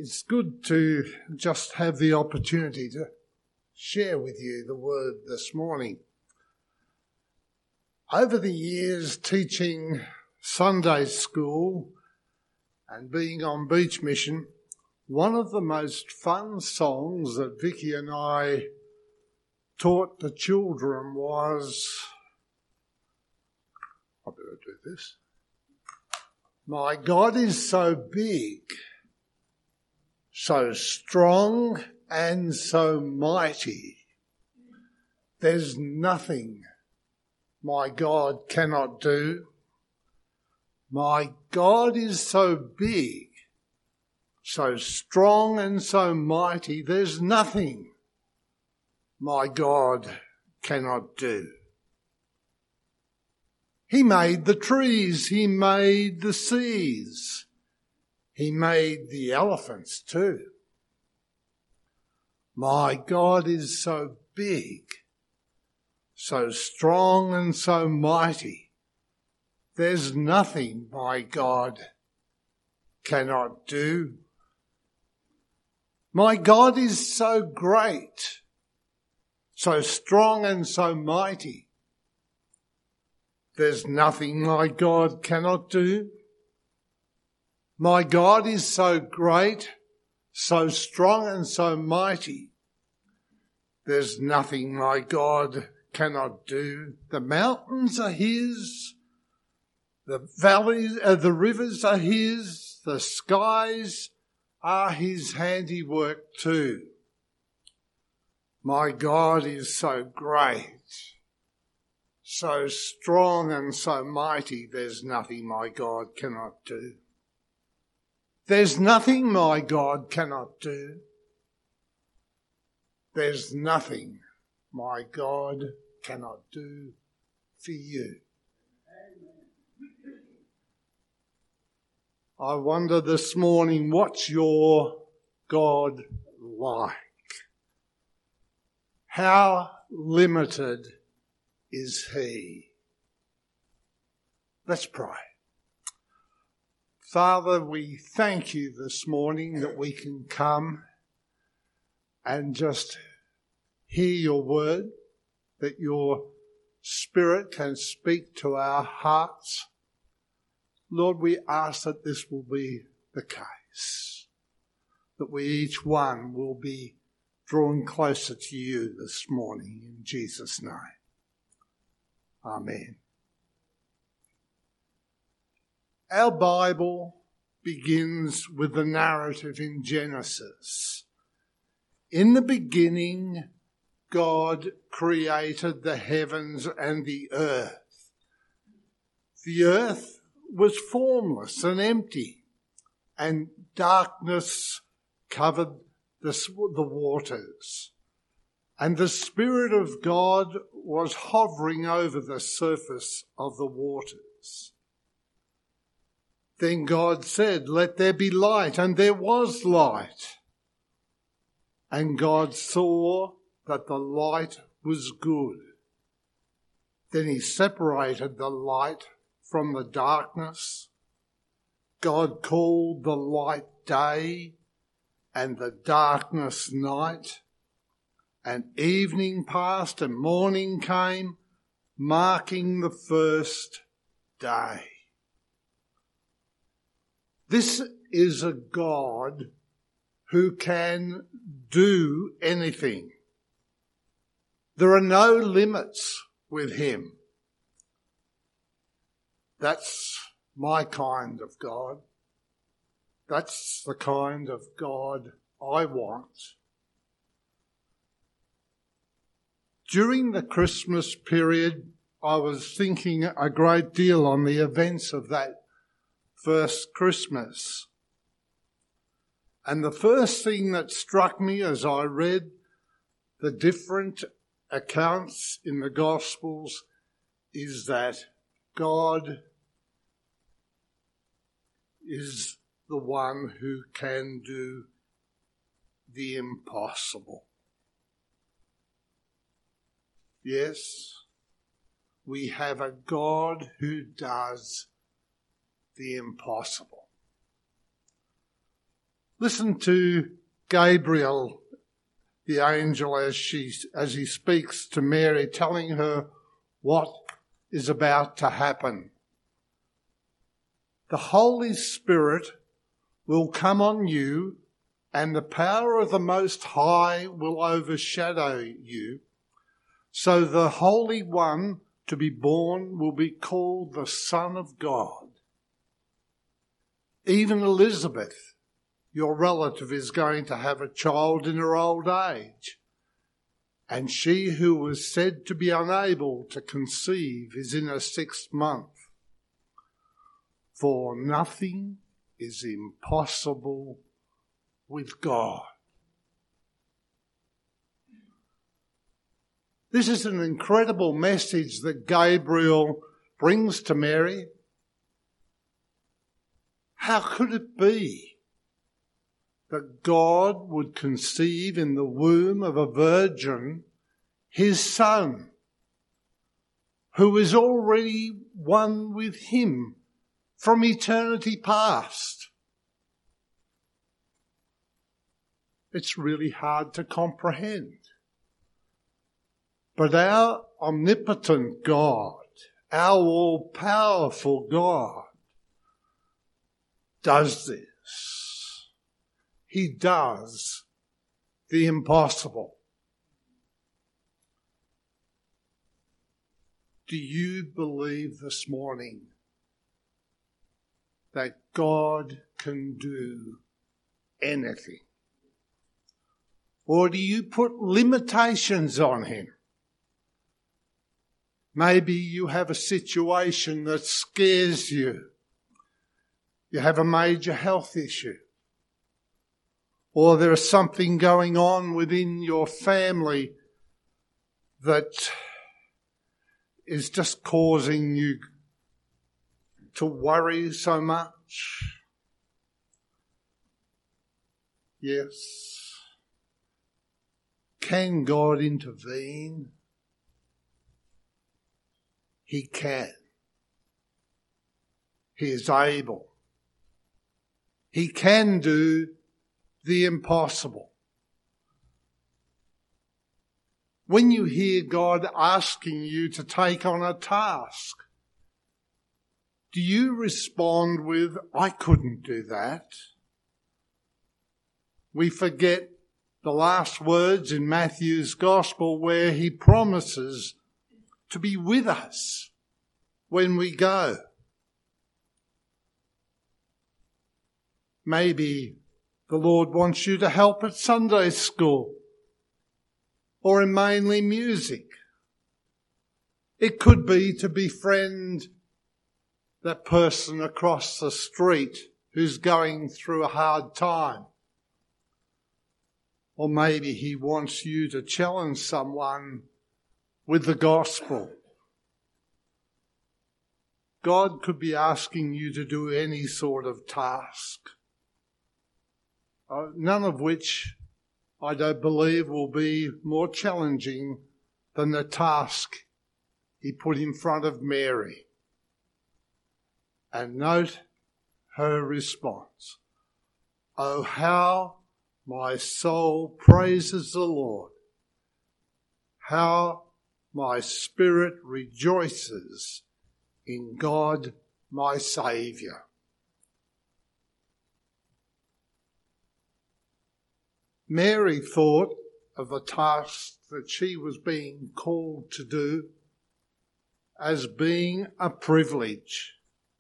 It's good to just have the opportunity to share with you the word this morning. Over the years teaching Sunday school and being on beach mission, one of the most fun songs that Vicky and I taught the children was, I better do this, "My God is so big, so strong and so mighty. There's nothing my God cannot do. My God is so big, so strong and so mighty. There's nothing my God cannot do." He made the trees, he made the seas. He made the elephants too. My God is so big, so strong and so mighty. There's nothing my God cannot do. My God is so great, so strong and so mighty. There's nothing my God cannot do. My God is so great, so strong and so mighty. There's nothing my God cannot do. The mountains are his, the valleys, the rivers are his, the skies are his handiwork too. My God is so great, so strong and so mighty. There's nothing my God cannot do. There's nothing my God cannot do. There's nothing my God cannot do for you. I wonder this morning, what's your God like? How limited is he? Let's pray. Father, we thank you this morning that we can come and just hear your word, that your Spirit can speak to our hearts. Lord, we ask that this will be the case, that we each one will be drawn closer to you this morning in Jesus' name. Amen. Our Bible begins with the narrative in Genesis. In the beginning, God created the heavens and the earth. The earth was formless and empty, and darkness covered the waters. And the Spirit of God was hovering over the surface of the waters. Then God said, "Let there be light," and there was light. And God saw that the light was good. Then he separated the light from the darkness. God called the light day and the darkness night. And evening passed and morning came, marking the first day. This is a God who can do anything. There are no limits with him. That's my kind of God. That's the kind of God I want. During the Christmas period, I was thinking a great deal on the events of that first Christmas. And the first thing that struck me as I read the different accounts in the Gospels is that God is the one who can do the impossible. Yes, we have a God who does the impossible. Listen to Gabriel, the angel, as he speaks to Mary, telling her what is about to happen. The Holy Spirit will come on you, and the power of the Most High will overshadow you. So the Holy One to be born will be called the Son of God. Even Elizabeth, your relative, is going to have a child in her old age. And she who was said to be unable to conceive is in her 6th month. For nothing is impossible with God. This is an incredible message that Gabriel brings to Mary. How could it be that God would conceive in the womb of a virgin his Son, who is already one with him from eternity past? It's really hard to comprehend. But our omnipotent God, our all-powerful God, does this. He does the impossible. Do you believe this morning that God can do anything? Or do you put limitations on him? Maybe you have a situation that scares you. You have a major health issue. Or there is something going on within your family that is just causing you to worry so much. Yes. Can God intervene? He can. He is able. He can do the impossible. When you hear God asking you to take on a task, do you respond with, I couldn't do that? We forget the last words in Matthew's Gospel where he promises to be with us when we go. Maybe the Lord wants you to help at Sunday school or in mainly music. It could be to befriend that person across the street who's going through a hard time. Or maybe he wants you to challenge someone with the gospel. God could be asking you to do any sort of task, none of which I don't believe will be more challenging than the task he put in front of Mary. And note her response. Oh, how my soul praises the Lord. How my spirit rejoices in God my Saviour. Mary thought of the task that she was being called to do as being a privilege.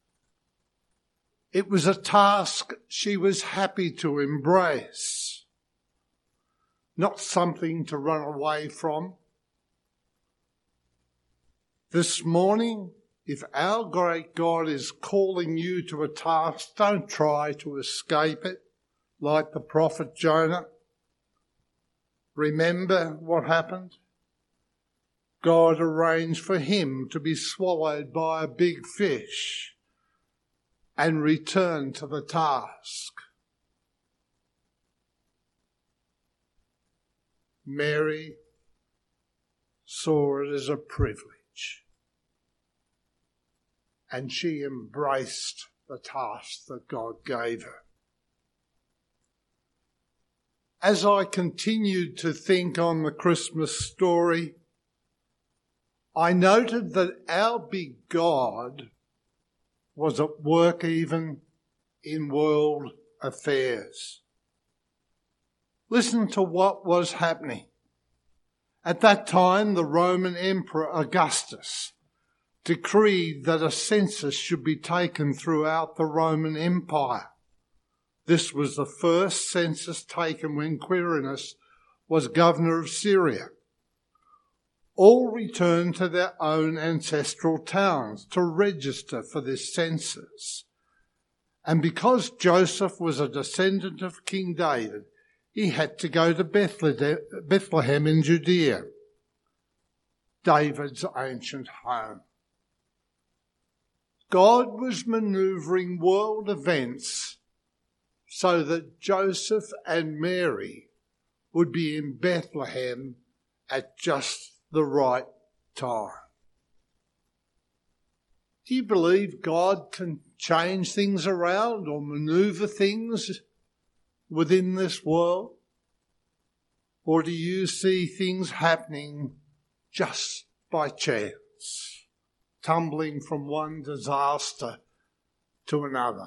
It was a task she was happy to embrace, not something to run away from. This morning, if our great God is calling you to a task, don't try to escape it like the prophet Jonah. Remember what happened? God arranged for him to be swallowed by a big fish and return to the task. Mary saw it as a privilege, and she embraced the task that God gave her. as I continued to think on the Christmas story, I noted that our big God was at work even in world affairs. Listen to what was happening. At that time, the Roman Emperor Augustus decreed that a census should be taken throughout the Roman Empire. This was the first census taken when Quirinius was governor of Syria. All returned to their own ancestral towns to register for this census. And because Joseph was a descendant of King David, he had to go to Bethlehem in Judea, David's ancient home. God was manoeuvring world events so that Joseph and Mary would be in Bethlehem at just the right time. Do you believe God can change things around or manoeuvre things within this world? Or do you see things happening just by chance, tumbling from one disaster to another?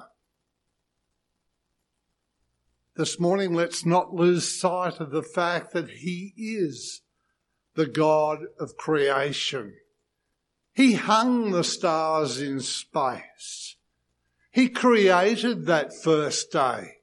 This morning, let's not lose sight of the fact that He is the God of creation. He hung the stars in space. He created that first day.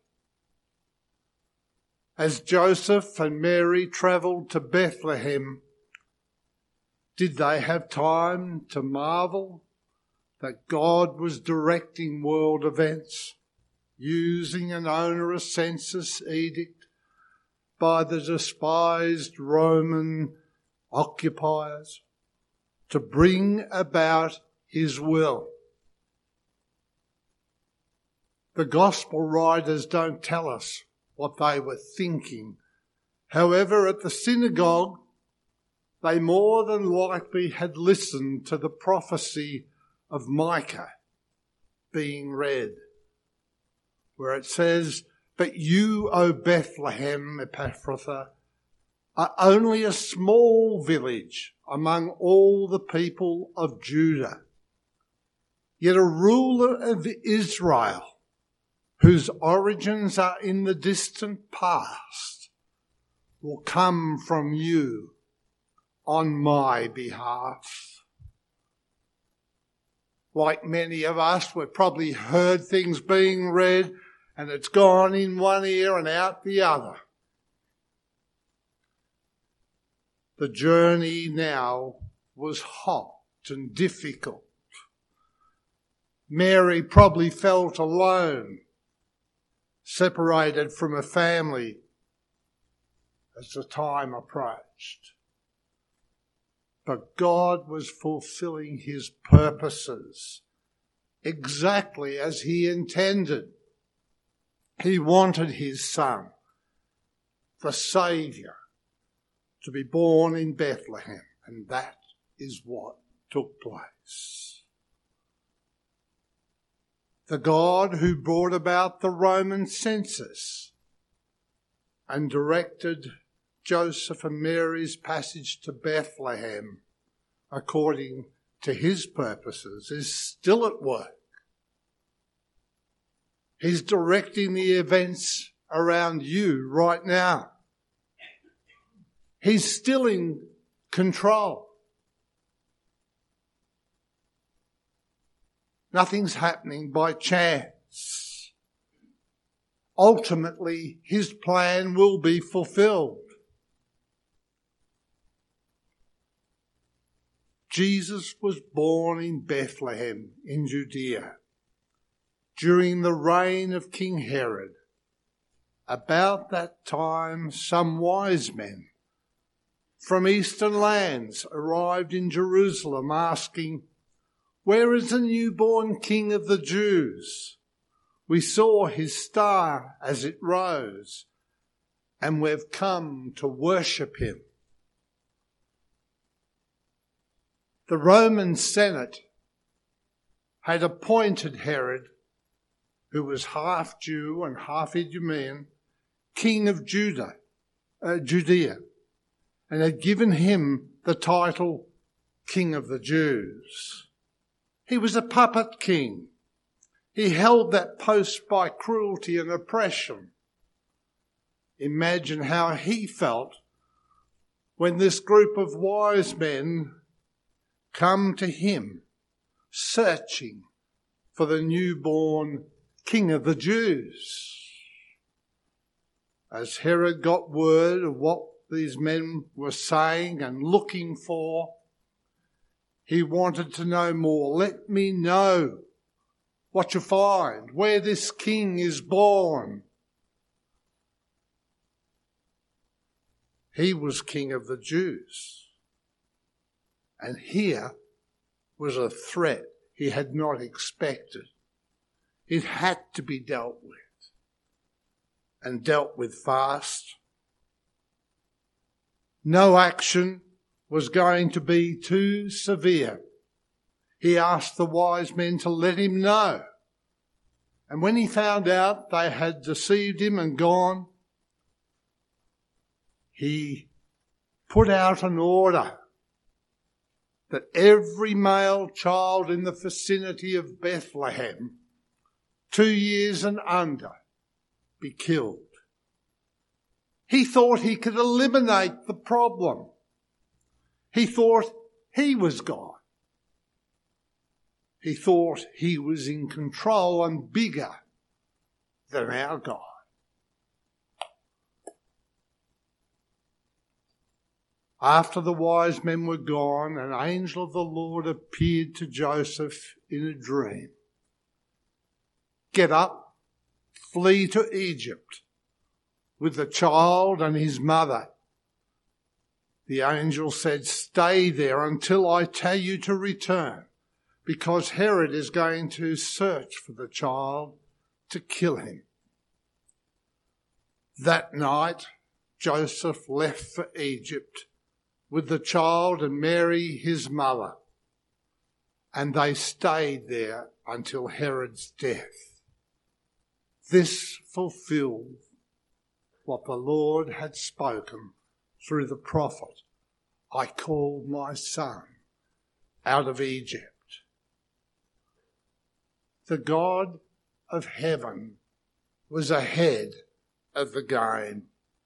As Joseph and Mary travelled to Bethlehem, did they have time to marvel that God was directing world events, using an onerous census edict by the despised Roman occupiers to bring about His will? The gospel writers don't tell us what they were thinking. However, at the synagogue, they more than likely had listened to the prophecy of Micah being read, where it says, "But you, O Bethlehem Ephrathah, are only a small village among all the people of Judah. Yet a ruler of Israel, whose origins are in the distant past, will come from you on my behalf." Like many of us, we've probably heard things being read and it's gone in one ear and out the other. The journey now was hot and difficult. Mary probably felt alone, separated from her family as the time approached. But God was fulfilling His purposes exactly as He intended. He wanted His Son, the Saviour, to be born in Bethlehem, and that is what took place. The God who brought about the Roman census and directed Joseph and Mary's passage to Bethlehem according to His purposes is still at work. He's directing the events around you right now. He's still in control. Nothing's happening by chance. Ultimately, His plan will be fulfilled. Jesus was born in Bethlehem in Judea during the reign of King Herod. About that time, some wise men from eastern lands arrived in Jerusalem asking, "Where is the newborn King of the Jews? We saw His star as it rose, and we've come to worship Him." The Roman Senate had appointed Herod, who was half Jew and half Idumean, king of Judah, Judea and had given him the title King of the Jews. He was a puppet king. He held that post by cruelty and oppression. Imagine how he felt when this group of wise men come to him searching for the newborn King of the Jews. As Herod got word of what these men were saying and looking for, he wanted to know more. Let me know what you find, where this king is born. He was King of the Jews. And here was a threat he had not expected. It had to be dealt with, and dealt with fast. No action was going to be too severe. He asked the wise men to let him know. And when he found out they had deceived him and gone, he put out an order that every male child in the vicinity of Bethlehem, 2 years and under, be killed. He thought he could eliminate the problem. He thought he was God. He thought he was in control and bigger than our God. After the wise men were gone, an angel of the Lord appeared to Joseph in a dream. Get up, flee to Egypt with the child and his mother. The angel said, stay there until I tell you to return, because Herod is going to search for the child to kill him. That night, Joseph left for Egypt with the child and Mary, his mother, and they stayed there until Herod's death. This fulfilled what the Lord had spoken through the prophet. I called my son out of Egypt. The God of heaven was ahead of the game.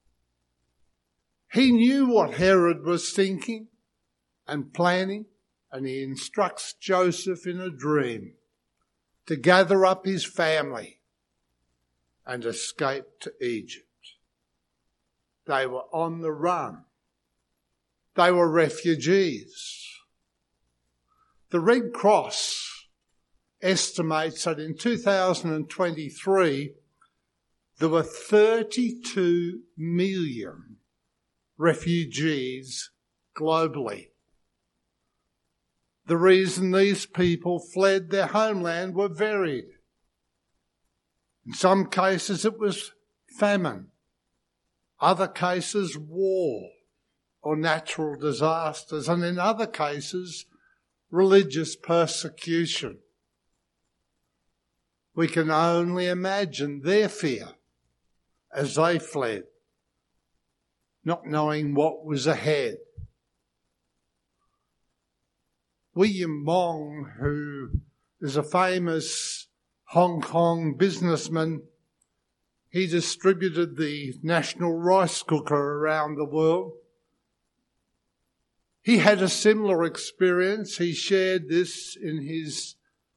He knew what Herod was thinking and planning, and he instructs Joseph in a dream to gather up his family and escape to Egypt. They were on the run. They were refugees. The Red Cross estimates that in 2023 there were 32 million refugees globally. The reason these people fled their homeland were varied. In some cases it was famine, other cases war or natural disasters, and in other cases religious persecution. We can only imagine their fear as they fled, not knowing what was ahead. William Wong, who is a famous Hong Kong businessman, he distributed the national rice cooker around the world. He had a similar experience. He shared this in his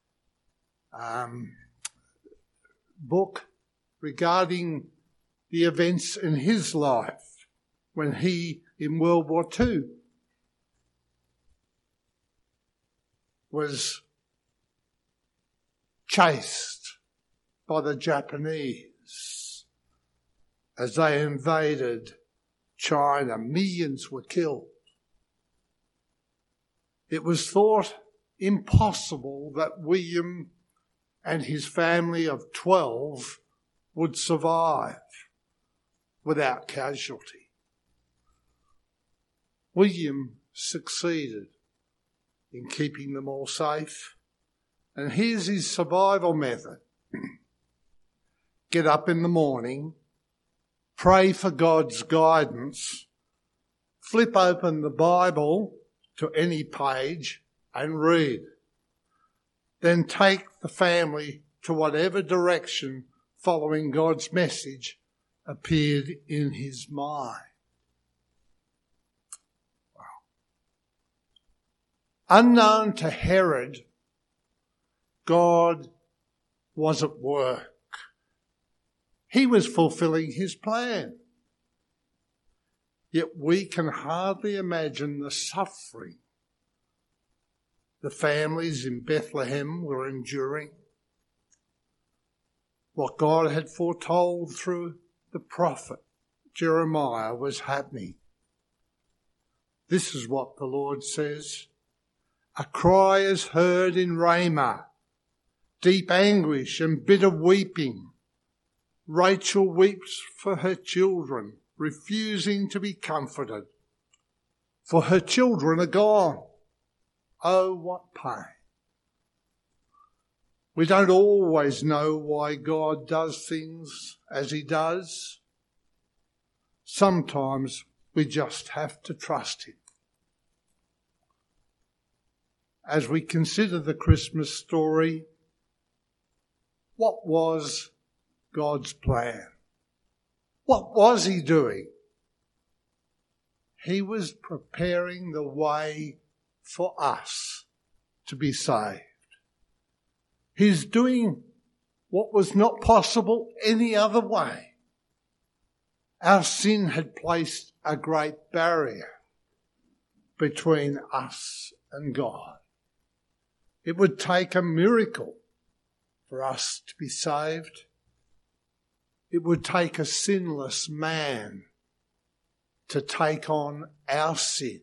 book regarding the events in his life when he, in World War II, was chased by the Japanese as they invaded China. Millions were killed. It was thought impossible that William and his family of 12 would survive without casualty. William succeeded in keeping them all safe. And here's his survival method. Get up in the morning, pray for God's guidance, flip open the Bible to any page and read. Then take the family to whatever direction following God's message appeared in his mind. Wow. Unknown to Herod, God was at work. He was fulfilling his plan. Yet we can hardly imagine the suffering the families in Bethlehem were enduring. What God had foretold through the prophet Jeremiah was happening. This is what the Lord says. A cry is heard in Ramah, deep anguish and bitter weeping. Rachel weeps for her children, refusing to be comforted, for her children are gone. Oh, what pain. We don't always know why God does things as he does. Sometimes we just have to trust him. As we consider the Christmas story, what was God's plan? What was he doing? He was preparing the way for us to be saved. He's doing what was not possible any other way. Our sin had placed a great barrier between us and God. It would take a miracle for us to be saved. It would take a sinless man to take on our sin.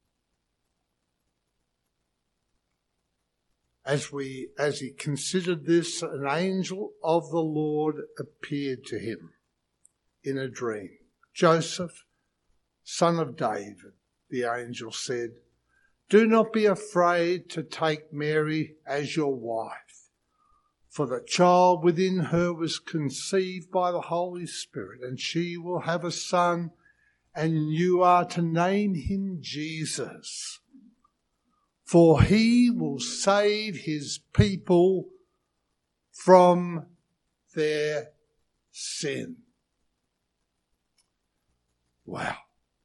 As he considered this, an angel of the Lord appeared to him in a dream. Joseph, son of David, the angel said, do not be afraid to take Mary as your wife, for the child within her was conceived by the Holy Spirit, and she will have a son, and you are to name him Jesus. For he will save his people from their sin. Wow.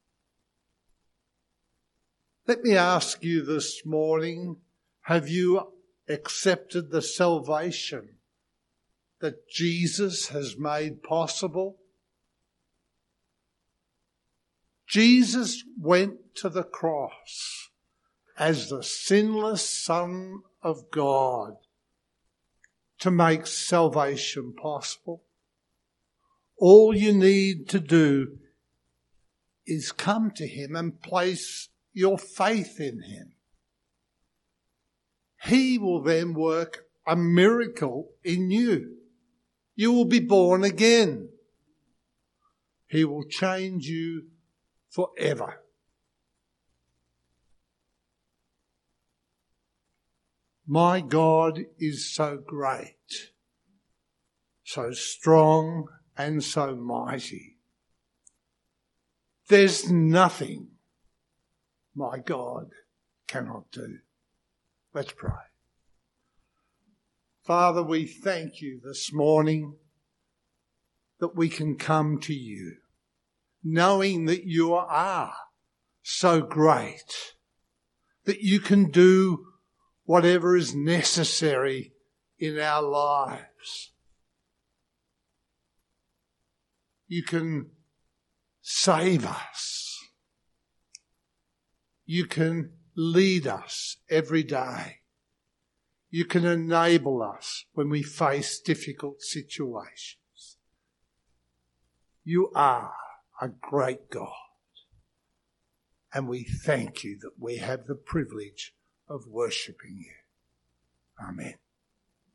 Let me ask you this morning, have you accepted the salvation that Jesus has made possible? Jesus went to the cross as the sinless Son of God to make salvation possible. All you need to do is come to him and place your faith in him. He will then work a miracle in you. You will be born again. He will change you forever. My God is so great, so strong and so mighty. There's nothing my God cannot do. Let's pray. Father, we thank you this morning that we can come to you, knowing that you are so great, that you can do whatever is necessary in our lives. You can save us. You can lead us every day. You can enable us when we face difficult situations. You are a great God. And we thank you that we have the privilege of worshipping you. Amen.